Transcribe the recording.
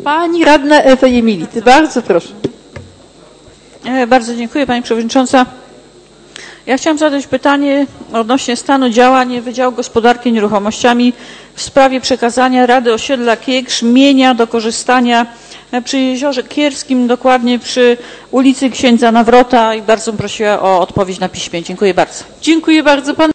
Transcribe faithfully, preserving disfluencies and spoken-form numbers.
Pani radna Ewa Jemility, bardzo proszę. Bardzo dziękuję Pani Przewodnicząca. Ja chciałam zadać pytanie odnośnie stanu działań Wydziału Gospodarki Nieruchomościami w sprawie przekazania Rady Osiedla Kiekrz mienia do korzystania przy Jeziorze Kierskim, dokładnie przy ulicy Księdza Nawrota, i bardzo bym prosiła o odpowiedź na piśmie. Dziękuję bardzo. Dziękuję bardzo. Pan